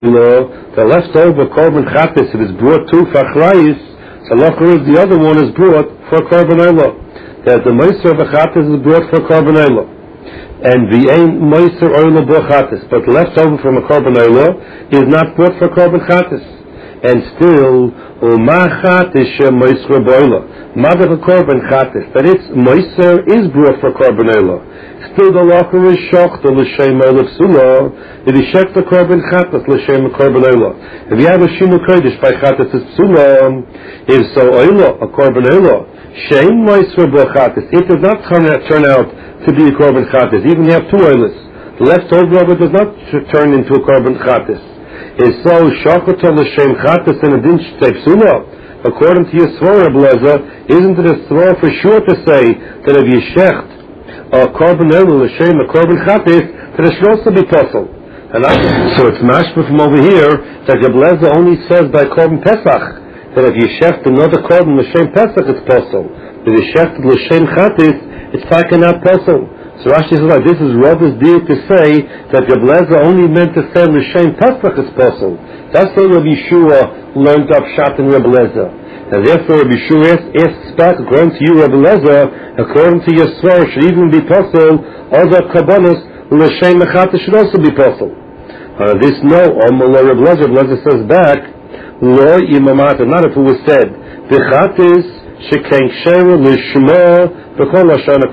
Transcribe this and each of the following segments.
the leftover korban chatas it is brought to fachrayis, so the other one is brought for korban oila. That the moiser of the chatas is brought for korban oila, and the ain moiser oila bo chatas, but leftover from a korban oila is not brought for korban chatas. And still, umachat is moiser boila. Mother korban chatas, that its moiser is brought for korban oila. Still the locker is shocked the l'shem oila psula. If you check the korban chatas l'shem korban oila. If you have a shinu kodesh by chatas is psula, if so oila a korban oila, shein moiser bo chatas, it does not turn out to be a korban chatas. Even you have two oilas, the leftover of it does not turn into a korban chatas. Is so shochet l'shem chatas and a din shtei psula. According to your svara, Blazer, isn't it a svara for sure to say that if you shecht a korban oila l'shem a korban chatas, that it should also be possible? And so it's mashma from over here that your Blazer only says by korban pesach that if you shecht another korban l'shem pesach it's possible. If you shecht l'shem chatas, it's taken not possible. So Rashi says like this is Rabbi's deal to say that your Blazer only meant to say l'shem pesach is possible. That's the Rabbi Yeshua learned up shot in Rabbi Lezer. And therefore Rabbi Yeshua asks back, according to you Rabbi Lezer, according to your svar, should even be possible, other kabbalas, l'shem mechata should also be possible. This no, Rabbi Lezer says back, lo imamata, not if it was said, b'chatis sheken ksheru l'shma b'chol hashana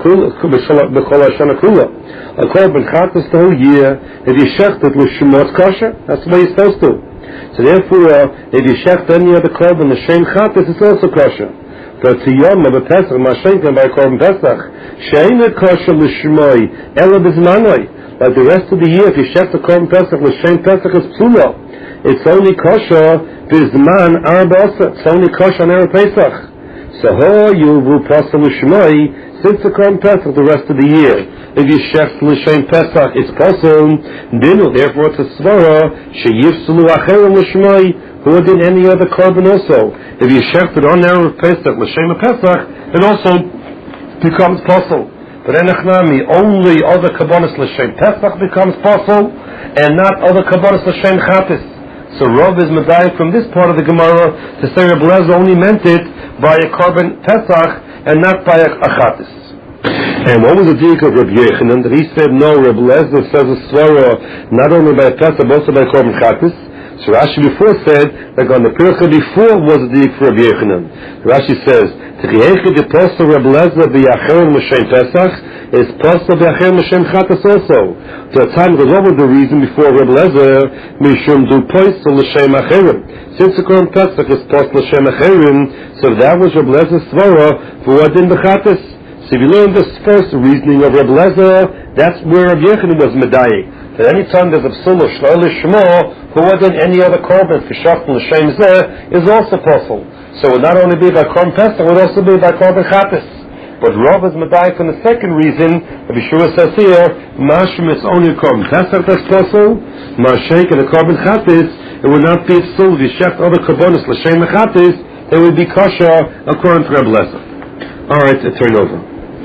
kula. A korban chatas the whole year, if you shecht it l'shma it's kosher, that's the way you're supposed to. So therefore, if you shecht any other korban l'shem chatas, it's also kosher. But to yom of a pesach, mashenkan by korban pesach, she'ena kosher l'shmoi, ela b'zmanoi. Like the rest of the year, if you shecht the korban pesach, l'shem pesach is psula. It's only kosher b'zman arba. It's only kosher on erev pesach. So you will pasal l'shmoi since the korban pesach the rest of the year. If you shecht l'shem pesach, it's pasal. Therefore, it's a svara sheyifsulu acherim l'shmoi who did any other korban also. If you shecht it on erev pesach l'shem pesach, it also becomes pasal. But enachnami only other kabbalas l'shem pesach becomes pasal, and not other kabbalas l'shem chatas. So Rav is medayik from this part of the Gemara to say Rabbi Lezer only meant it by a korban pesach and not by a chatas. And what was the deal of Rabbi Yechanan that he said no? Rabbi Lezer says a svara not only by a pesach but also by a korban chatas. So Rashi before said that on the pircha before was the deal for Rabbi Yechanan. Rashi says T'chiyechid the posel Rabbi Lezer b'yacher l'shem pesach is posel b'yacher l'shem chatas also. To the time goes over the reason before Rabbi Lezer mishum du posel l'shem acherim. Since the korban pesach is posel l'shem acherim, so that was Rabbi Lezer's svara for what in b'chatas. So if you learn this first reasoning of Rabbi Lezer, that's where Rabbi Yechanan was medayik. That any time there's a psula shlo l'shmo who wasn't any other korban for shaftin l'shem zeh is also possible. So it would not only be by korban pesach, it would also be by korban chatas. But Rav is medayik from the second reason. Rabbi Yeshua says here, mashum is only korban pesach that's possible. Mashek and the korban chatas, it would not be psul if you shaft other korbanos l'shem chatas, it would be kosher according to Rabbi Lezer. All right, turn over.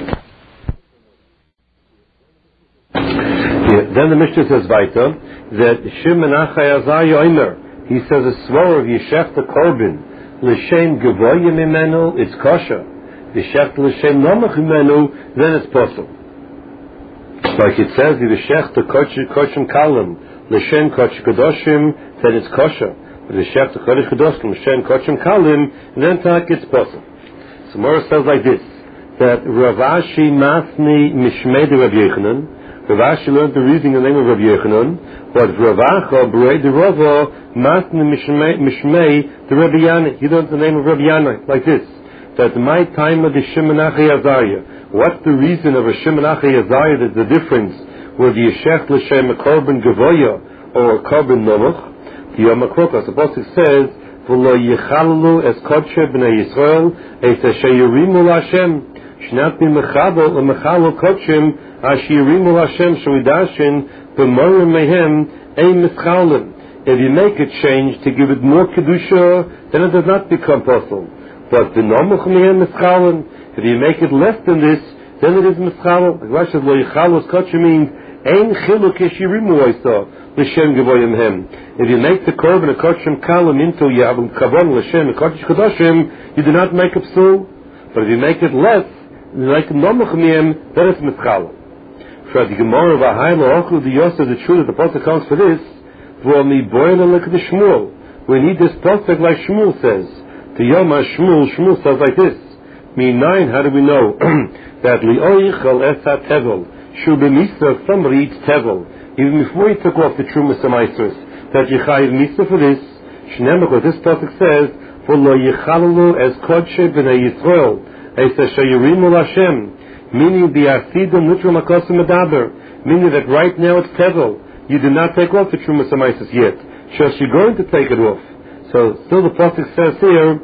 Then the Mishnah says weiter that Shimon Achai Azariah Omer, he says a svara of Yeshech the korban l'shem gevoya mimenu it's kosher. Yeshech l'shem nomach mimenu then it's possible. Like it says Yeshech the koshim kalim l'shem kosh kadoshim then it's kosher. But Yeshech the kodesh kadoshim l'shem koshim kalim then it's possible. So Mora says like this that Rav Ashi Masni Mishmei de Rabbi Yechanan. Rav Ashi learned the reading in the name of Rabbi Yechanan, but Rav Acha B'rei de Rava Masni Mishmei de Rabbi Yanai. He learned the name of Rabbi Yanai like this: that my time of the Shimon Achai Azariah. What's the reason of a Shimon Achai Azariah? That's the difference whether you shech l'shem a korban gevoya or a korban nomach. The Yom HaKrokas, the pasuk says, "V'lo yichalalu es kodshe b'nei Yisrael et sheyurimu l'Hashem." Shnat bi mechabel u'mechalo kodshim ashirimu Hashem sh'vidashin b'morim mehem ein mischalim. If you make a change to give it more kedusha, then it does not become possible. But b'nomuch mehem mischalim. If you make it less than this, then it is mischalim. The Rashi says lo yichalos kodshim means Ein chiluk yeshirimu oisa l'shem gevoyim hem. If you make the korban a kodesh kalim into yavam kavon l'shem a kodesh kodashim, you do not make a psul. But if you make it less, you make it nomach miyem, then it's mitzchala. For the Gemara v'hayla ochlu the yosef, the truth that the pasuk comes for this. We need this pasuk like Shmuel says. To Yoma Shmuel says like this. Minayin, how do we know that li'oichel esat tevel shul b'misa, somebody eats tevel even before he took off the trumas amaisros, that yichayiv misa for this? Shneimah, what this pasuk says, for lo yichalalu as kodshe b'nei Yisrael es shayirimu l'Hashem, meaning the asidim literal makosim medaber, meaning that right now it's tevel. You did not take off the Trumas Amaisis yet. So you're going to take it off. So still the pasuk says here,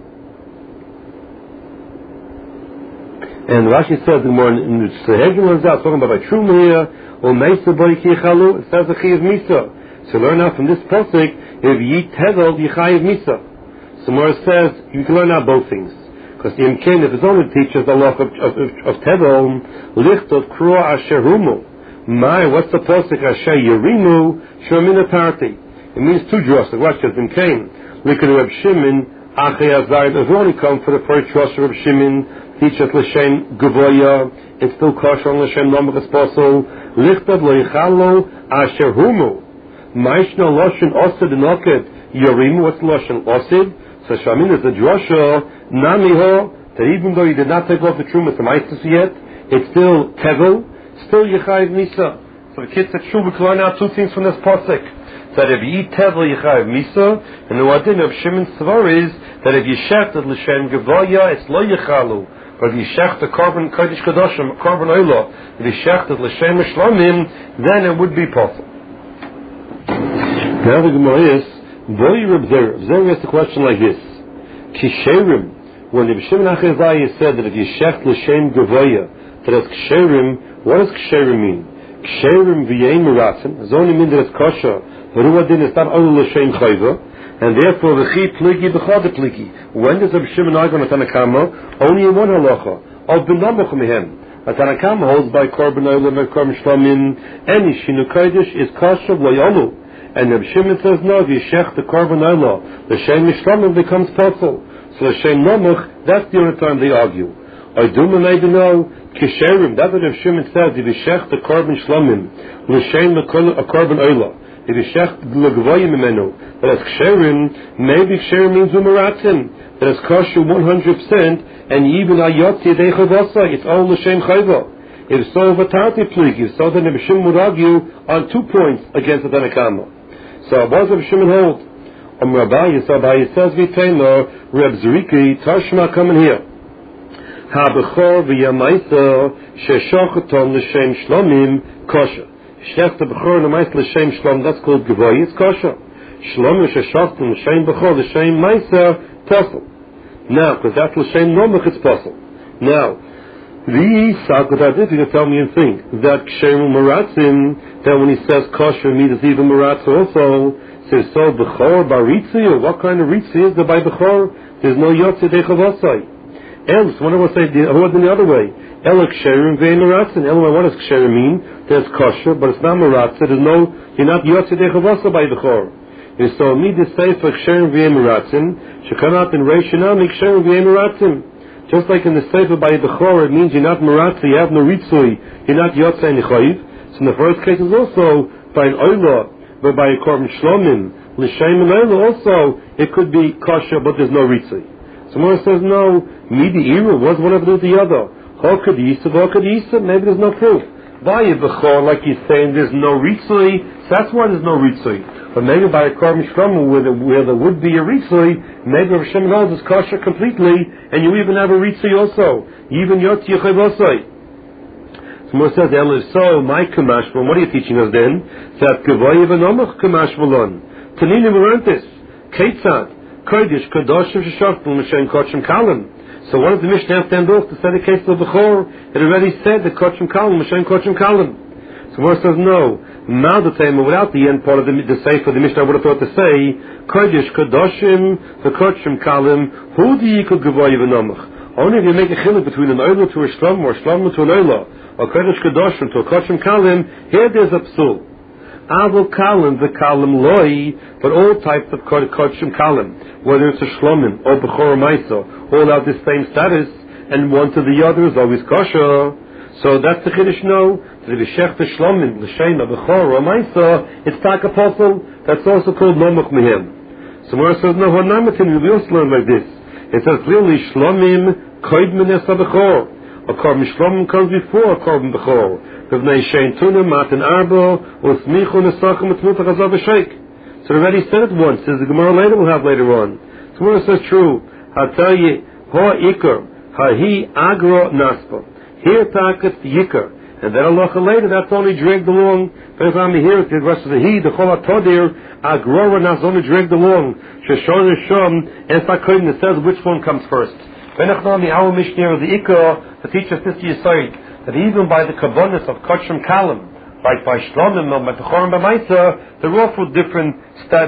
and Rashi says more in the Sehegim talking about Truma here, or Meisa Boy Kichalu, it says a Chiyav Misa. So learn out from this pasuk, if you eat Tevel, you Chayav Misa. So more says, you can learn out both things. Because the Imkin, if it's only teaches the law of Tevel, Lichtov Krua Asher Humu. What's the pasuk? Asher Yerimu Shomina Party. It means two draws. Watch this. In Cain, look at Reb Shimon. Achei Azar. It only come for the first draw of Reb Shimon. Teach us l'shem Gavoya. It's still kosher on l'shem Nomach Esposel. Lichtav lo yichalo Asher Humu. Ma'ishna Loshen Osid Enoket Yerimu. What's Loshen Osid? So Shamin is the drasha Namiho. That even though you did not take off the Trumas Amaitis yet, it's still Tevel. Still Yechayiv Misa. So the kids said, we can learn out two things from this pasuk. That if you eat Tevel, Yechayiv Misa, and the wadin of Shimon Svar is that if you shechted l'shem Gavoya, it's lo Yechalu. But if you shecht the korban Kodesh Kadoshim, korban Oila, if you shechted l'shem Shlomim, then it would be possible. Now the Gemara is, Boy Reb Zera asked a question like this. Kisherim, when the Shimon Achazai said that if you shecht l'shem Gavoya, that it's Ksherim, what does Ksherim mean? Ksherim v'yein meratzim, does only mean that it's kosher. V'ruah din is not only l'shem chayva, and therefore v'chi pligi b'chad pligi. When does Reb Shimon argue on a Tanakama? Only in one halacha. Al b'namuch mehem. A Tanakama holds by korban olam and korban shlamim. Any shinu kodesh is kosher v'yamu. And Reb Shimon says no. If you shech the korban olam, the shem shlamim becomes possible. So the shem namuch, that's the only time they argue. I do maybe know Kisherim. That's what Reb Shimon says. If you shech the korban shlamim, l'shem a korban oila. If you shech l'gvoyim imenu, that is Kisherim. Maybe Kisherim means umaratzim. That is kosher 100%, and even ayotzi deichavasa. It's all l'shem chayva. If so, v'tarti plig. If so, then Reb Shimon would argue on 2 points against the Tanakama. So what does Reb Shimon hold? Rabbi says v'teimah Reb Zeriki Tashma coming here. Ha-bechor v'yamaisa she'shochatom l'shem shlomim kosher. Shech the bechor l'maisa l'shem shlom, that's called gavoy, it's kosher. Shlomim she'shochatom l'shem bechor l'shem maisa, possible. Now, because that's l'shem nomach, it's possible. Now, the Sakot if you can tell me and think that ksherim maratzim, that when he says kosher, means it's even maratz also, says so bechor baritzi, or what kind of ritzi is there by bechor? There's no yotze dechavosai. Else, what do I say? More than the other way. Ela ksherim ve'en maratzin. Ela, what does ksherim mean? There's kosher, but it's not maratzin. There's no, you're not yotze dechavasa by the chor. And so, me to say for ksherim ve'en maratzin, should come out in Reish Shinami, ksherim ve'en maratzin. Just like in the sefer by the chor, it means you're not maratzin, you have no ritzui, you're not yotze and chayiv. So in the first case is also by an oila, but by a korban shlomim, l'shem and oila also, it could be kosher, but there's no ritzui. Someone says, no, Midi Iru was one of the other. Maybe there's no proof. By a Bechor, like he's saying, there's no Ritzui, so that's why there's no Ritzui. But maybe by a Korban Shlomo, where there would be a Ritzui, maybe Rav Shimon holds is kosher completely, and you even have a Ritzui also. Even Yot Yechav Osai. Someone says, so, my Kamashval, what are you teaching us then? That Gavoy Evanomach Kamashvalon. Tanina Morantis. Ketzad. Kodesh, Kadoshim, Sheshachtim, L'shem Kochim Kalim. So what does the Mishnah stand off to say the case of Bechor? It already said the Kochim Kalim, L'shem Kochim Kalim. So one says no. Ma'adatayim, without the end part of the Sefer, the Mishnah would have thought to say, Kodesh, Kadoshim, the Kochim Kalim, Hu di Yikul Gavoy V'nomach. Only if you make a chiluk between an Oila to a Shlom or a Shlom to an Oila, or Kodesh Kedoshim to a Koshim Kalim, here there's a psul. Avol Kalim, the Kalim Loi, but all types of Koshim Kalim, whether it's a Shlomim or Bechor Maisa, all have the same status, and one to the other is always kosher. So that's the Chiddush no. The Shech the Shlomim, the Shema, Bechor, or Maisa, it's tak apostle, that's also called Nomuch Mehem. So Mora says, no, we also learn like this. It says clearly, Shlomim, Koidmen es Bechor. A Korban Shlomim comes before a Korban Bechor. B'vnei Shein Tunim, Matan Arbo, Usmichu Nesachim, Etmutach Azav Sheikh. So already said it once, as the Gemara later will have later on. So Mora says true. I'll tell you, Ha Iker, Ha Hi Agro Naspa. Here taket Yikar, and then Allah later that's only dragged along. For example, here the rest of the the Chol HaTodir Agrora that's only dragged along. Sheshon Shom and Sakoin it says which one comes first. Benachnami our Mishnah the Ikar to teach us this Yisayid that even by the Kabbonis of Koshim Kalim, like by Shlomim and by Techorim B'Maisa, they're all for different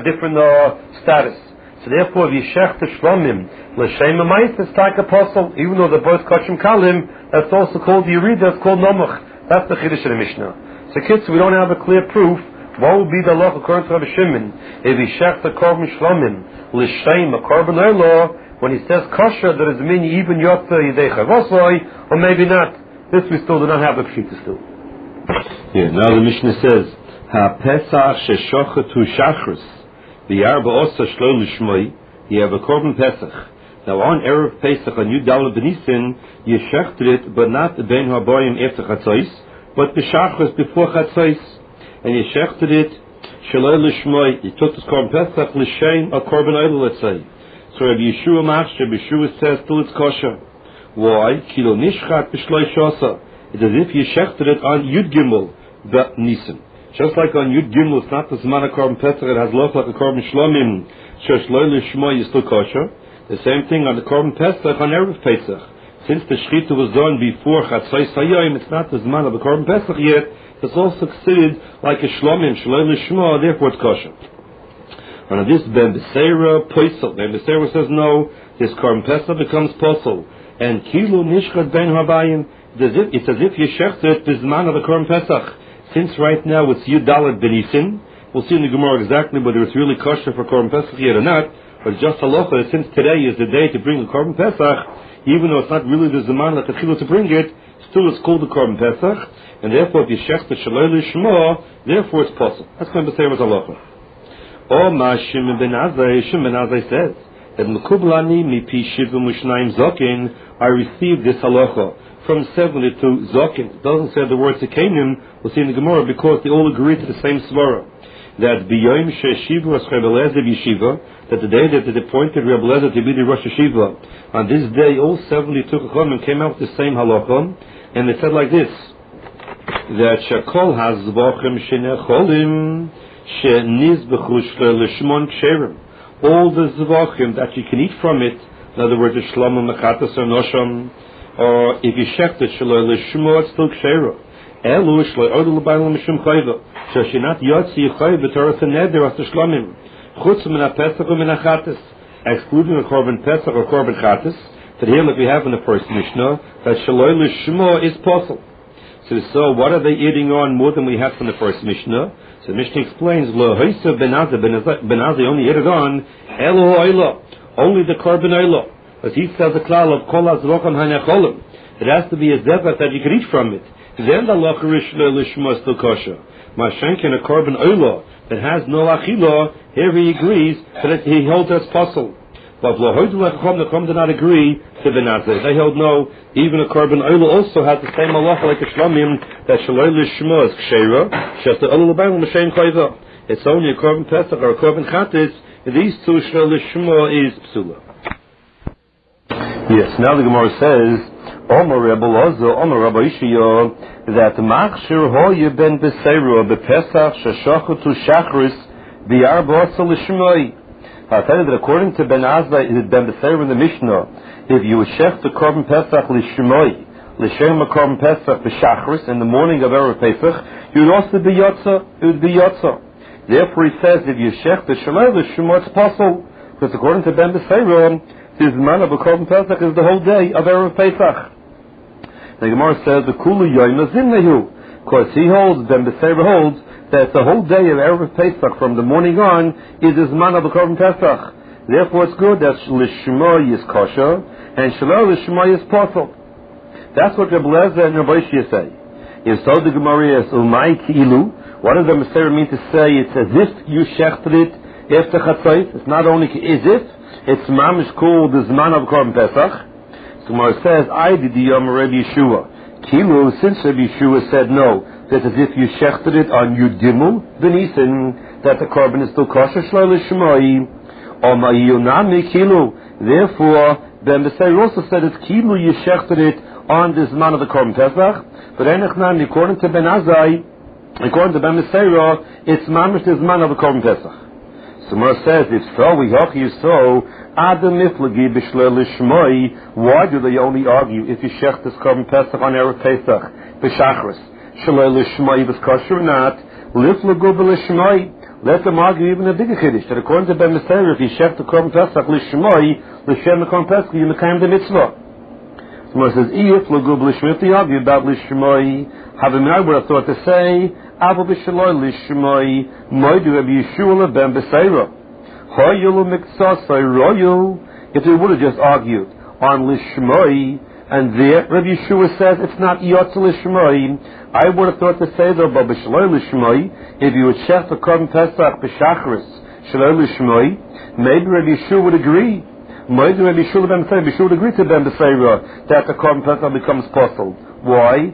status. So therefore, Yishech to Shlomim, L'Shem Ma'is is like apostle, even though they're both Koshim Kalim, that's also called the Yerida, it's called Nomuch. That's the Chiddush of the Mishnah. So kids, we don't have a clear proof. What would be the law according to Rabbi Shimon? If Yishech to Korban Shlomim, L'Shem, a Korban Elo, when he says kosher, that is meaning even Yotza Yidei Chavosoi, or maybe not. This we still do not have a Pshita still. Yeah, now the Mishnah says, Ha-Pesach Sheshochetu Shachris, the Arba Osa Shlo Lishmoi, you have a Korban Pesach. Now on Erev Pesach on Yud Daled Benisin, you shechted it, but not the Ben Haboyim after Chatzos, but the Shachris before Chatzos, and you shechted it Shlo Lishmoi. You took this Korban Pesach L'Shem a Korban Eilo, let's say. So Rabbi Yeshua Machsher, Yeshua says till it's kosher. Why? Kilo Nishchat B'Shloi Shosa. It's as if you shechted it on Yud Gimel Benisin. Just like on Yud Gimel, it's not the Zman of Korban Pesach, it has look like a Korban Shlomim. Shlo Lishmoi is still kosher. The same thing on the Korban Pesach on Erev Pesach. Since the Shechita was done before Chatzos Hayom, it's not the Zman of the Korban Pesach yet, it's also considered like a Shlomim, Shlo Lishmo, therefore it's kosher. And on this Ben Beseira Poisel, Ben Beseira says no, this Korban Pesach becomes Posel. And Kilu Nishchat Ben Habayim, it's as if you shechted it the Zman of the Korban Pesach. Since right now it's Yud Daled Benisin, we'll see in the Gemara exactly whether it's really kosher for Korban Pesach yet or not. But just halacha, since today is the day to bring the Korban Pesach, even though it's not really the Zaman that to bring it, still it's called the Korban Pesach, and therefore if you shech the Shaloi Lishma, therefore it's possible. That's going to be the same as halacha. O ma Shimon ben Azai says that Mekublani mi pi shivim u'shnayim zokin, I received this halacha from 72 zokin. It doesn't say the word Zekanim, we'll see in the Gemara, because they all agree to the same svara. That b'yoyim she'shiva was Rebbe Lezer b'yeshiva, that the day that they appointed Rebbe Lezer to be the Rosh Yeshiva, on this day all 72 Chachamim came out with the same halacha, and they said like this, that shekol hazvachim shenecholim she'nizbechu l'shmon ksherim, all the zvachim that you can eat from it, in other words, the shlomim, mechatas, or nosham, or if you shecht it, shaloi l'shmo, it's still ksherim. Elu shloi odel l'baylam mishum chayva. Shashinat yotzi yichayv b'toras haneder as t'shlamim. Chutz min ha-pesach u min ha-chatas. Excluding a korban pesach or korban chatas, that here like we have in the first Mishnah, that shaloi l'shmo is possible. So what are they eating on more than we have from the first Mishnah? So the Mishnah explains, lo hoysa ben-azai only ate it on, elu ha'oila, only the korban oila. As he says the klal of kol ha-zvachim ha-necholim. It has to be a zevat that you can eat from it. Then the halacha lishma is still kosher. Mashenkin a korban oila that has no achila, here he agrees that he holds as possible. But the Chum did not agree to the Nazir. They held no, even a korban oila also has the same halacha like a shlamim that shaloi lishma is kshera, just the oila l'bayim l'mashen chayva. It's only a korban pesach or a korban chatis. These two shaloi lishma is psula. Yes, now the Gemara says, Omer Rebbe Lozo, Omer Rabbi Yishaya, that Machshir Hoye ben Beseru bepesach sheshochetu shachris b'arba osa l'shmoi. I'll tell you that according to Ben Azai, is it Ben Beseru in the Mishnah, if you would shech the korban pesach l'shmoi, l'shem a korban pesach b'shachris in the morning of Erev Pesach, you would also be yotza. It would be yotza. Therefore, he says if you shech the shaloi l'shmoi, it's possible, because according to Ben Beseru, the Zman of a Korban Pesach is the whole day of Erev Pesach. The Gemara says the Kulu Yoyma Zimnehu, because he holds, Ben Beseira holds, that the whole day of Erev Pesach from the morning on is the Zman of the Korban Pesach. Therefore it's good that Lishmoy is kosher and Shalom Lishmoy is possible. That's what Rabbi Lezer and Rabbi Shia say. If so, the Gemara is Umay Ki'ilu. What does the Meseira mean to say? It's as if you shechted it after Chatzos. It's not only as if, it's mamish called the Zman of Korban Pesach. So Gemara says, I did the Yom Rabbi Yeshua. Ki'ilu, since Rabbi Yeshua said no, that as if you shechted it on Yudimu, Benisin, that the Korban is still kosher, Shalom Lishmoy, or Ma'iyunami Ki'ilu. Therefore, the Meseira also said it's Ki'ilu, you shechted it on this man of the Korban Pesach, but according to Ben Azai, according to Ben Meseira, it's mamish this man of the Korban Pesach. So Mar says, if so, we hope you so. Adam Miflagi B'Shlei Lishmoi. Why do they only argue if you shech this Korban Pesach on Erev Pesach B'Shachris Shlei Lishmoi was kosher or not? Liflagu B'Lishmoi. Let them argue even a bigger chiddush that according to Ben Meseira, if you shech the Korban Pesach Lishmoi, L'Shem the Korban Pesach, you mekayim the mitzvah. Gemara says, if Lagub Lishmoi, if they argue about Lishmoi, having I would have thought to say, Abu B'Shaloi Lishmoi, Moidu Rabbi Yeshua Ben Beseira, Hoyulu Miksasai Royal. If they would have just argued on Lishmoi, and there Rabbi Yeshua says it's not Yotz Lishmoi, I would have thought to say though, but B'Shaloi Lishmoi, if you would check the Korban Pesach B'Shachris Shaloi Lishmoi, maybe Rabbi Yeshua would agree. Rabbi Yeshua would agree to Ben Beseira that the Korban Pesach becomes possible. Why?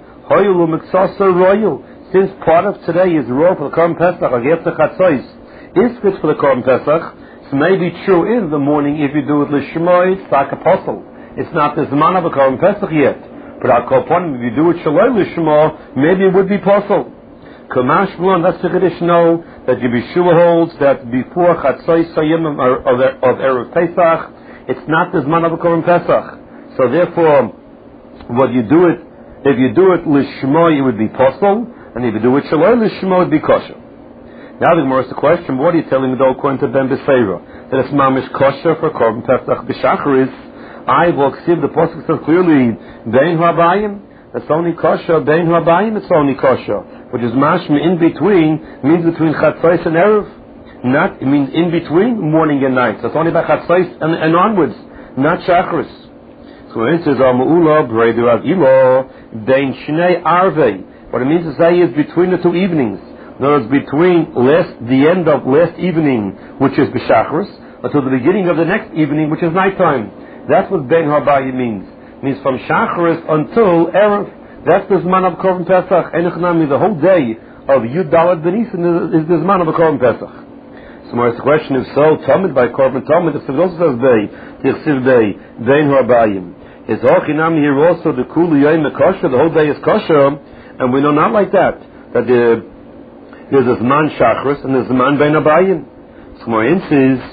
Since part of today is raw for the Korban Pesach, against the Chatzos, is fit for the Korban Pesach, so maybe true in the morning if you do it Lishmoi, it's like apostle. It's not the Zman of a Korban Pesach yet. But I'll call upon him, if you do it Shaloi Lishmoi, maybe it would be possible. Kamash Blon, that's the Chiddush know that Yeshua holds that before Chatzos Sayim of Erev Pesach, it's not the Zman of a Korban Pesach. So therefore, what you do it, if you do it Lishmoi, it would be possible, and if you do it Shaloi Lishmoi, it would be kosher. Now the Gemara asks the question, what are you telling me though according to Ben Beseira? That it's mamish kosher for Korban Pesach B'Shacharis. I will accept the Pasuk says clearly, Bein Habayim, it's only kosher, Bein Habayim, it's only kosher. Which is mashma in between, means between Chatzos and Erev. Not, it means in between morning and night. So it's only by Chatzos and onwards, not Shachris. So it says, Ma'ula, Breder Av Ilo, Bein Shnei Arvei. What it means to say is between the two evenings. In other words, between the end of last evening, which is B'Shachris, until the beginning of the next evening, which is nighttime. That's what Bein Habayim means. It means from Shachris until Erev. That's the Zman of Korban Pesach. The whole day of Yud Dalet Benisin is the Zman of a Korban Pesach. So the question is so, Talmud by Korban Talmud, the also says Bein Habayim. Is Ochinami here also the Kulu Yom kosher, the whole day is kosher, and we know not like that. That there's a Zman Shachris and there's a Zman Bein Habayim. So my answer is,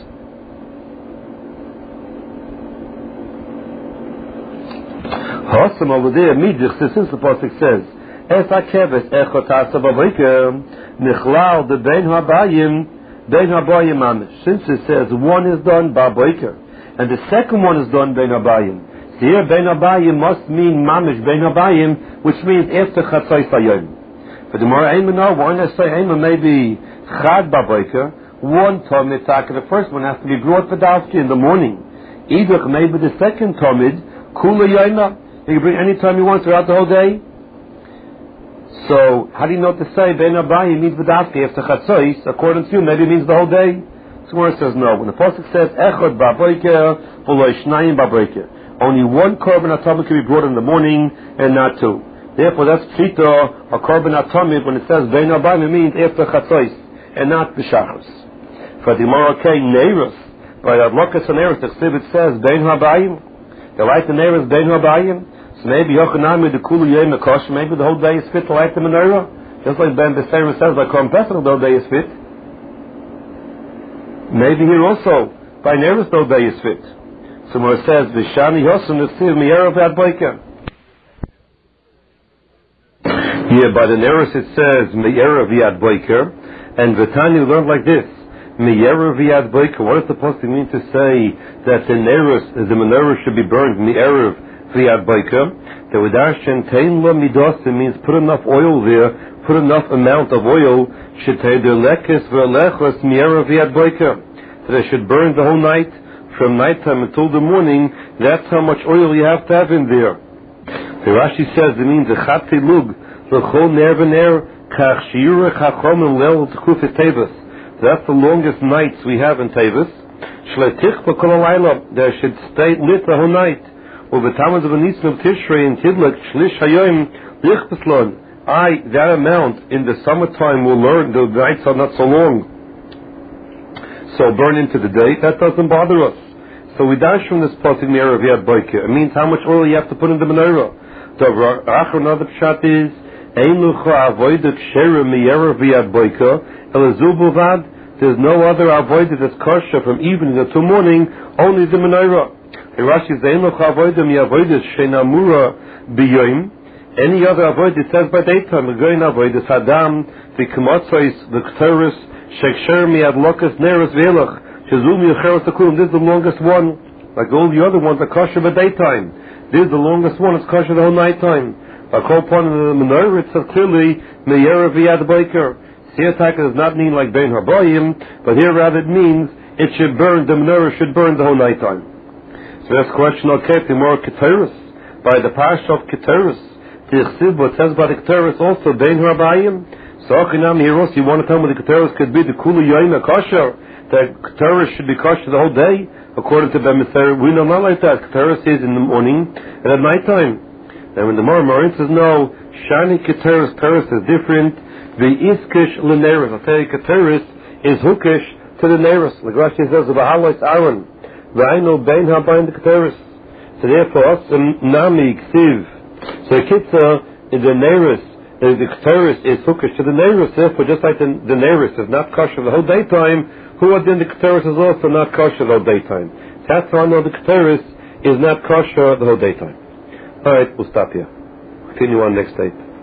Hossam over there, Midich, since the Pasuk says, Es HaKeves Echot Asa Babayker, Nichlal the Bein Habayim Mamish. Since it says one is done Babayker, and the second one is done Bein Habayim. So here Bein Habayim must mean Mamish Bein Habayim, which means after Chatzos Hayom. But the more Eimen know, one I say Eimen maybe Chad Babayker, one Tomid, the first one has to be brought for Dalski in the morning. Either maybe the second Tomid, Kula Yoma, you can bring any time you want throughout the whole day. So, how do you know to say Bein Habayim means B'Dafki after Chatzos? According to you, maybe it means the whole day. Someone says no. When the Pasuk says Echad Ba'Boiker, V'lo Shnayim Ba'Boiker, only one Korban Atomid can be brought in the morning and not two. Therefore, that's Pshita, a Korban Atomid, when it says Bein Habayim, it means after Chatzos and not B'Shachos. For the Gemara, Neiros, by Adlokas and Neiros, the Chsiv it says Bein Habayim. They like the Neiros Bein Habayim. So maybe Yochanami the Kulu Yom Kosher, maybe the whole day is fit to light the menorah. Just like Ben Beseira says by Korban Pesach, the whole day is fit. Maybe here also, by Neiros the whole day is fit. So where it says, V'shani Yosem Nesiv Me'erev V'ad Boiker. Here by the Neiros it says, Me'erev V'ad Boiker, and V'tani learned like this. Me'erev V'ad Boiker. What does the supposed to mean to say that the Neiros, the menorah should be burned Me'erev V'ad Boiker? The Widarshan Tain La Midosim means put enough oil there, put enough amount of oil, Shetay de Lekes Verlechos Miera Viad Boiker, that it should burn the whole night, from nighttime until the morning. That's how much oil you have to have in there. The Rashi says it means the Chati Lug, L'chol Ner V'Ner, Kach Shiura Chachom and Lel T'chufis Tevis. That's the longest nights we have in Tevis. Shletich B'kol Alayla, that should stay lit the whole night. U'v'tamaz v'nisim of Tishrei and Tidlik Shlish Hayoim Lich B'slon. That amount in the summertime will learn the nights are not so long. So burn into the day, that doesn't bother us. So we dash from this pasuk Me'erav Yad Boiker. It means how much oil you have to put in the menorah. The another pshat is Ein Lucha Avodah Kshera Me'erav Yad Boiker Elazu Buvad. There's no other avodah that's kosher from evening until morning, only the menorah. The Rashi says Ein Lucha Avodah Me'avodah Sheinamura B'Yoim. Any other avodah it says by daytime. The Goyin avodah Hadam, the Kamatzos, the K'teris, Sheksher Mi'ad Lokas Neres Ve'elach. This is the longest one. Like all the other ones are kosher by daytime. This is the longest one. It's kosher the whole night time. Like all part of the menorah, it says clearly Me'erav Yad Boiker. Siyataka does not mean like Bein Harbayim, but here rather it means it should burn. The menorah should burn the whole night time. So that's question. Okay, the more Keteris by the parsha of Keteris. The Chsiv, what says by the Keteris also Bein Harbayim. So Achinam Heros, you want to tell me the Keteris could be the Kulu Yoim kosher? That Keteris should be kosher the whole day, according to Ben Mitzvah. We know not like that. Keteris is in the morning and at night time. And when the Morin says no, Shani Keteris Teres is different. The Iskish L'Neres. I'll tell you, Keteris is hookish to the Neres. Like Rashi says, V'halos Aaron. V'aino Bein Habayin the Keteris. So therefore, us Nami Ksiv. So Kitza in the Neres. The Keteris is hookish to the Neres. Therefore, just like the Neres is not kosher the whole daytime, who are then the Keteris is also not kosher the whole daytime. That's how I know the Keteris is not kosher the whole daytime. Alright, we'll stop here. Continue on next date.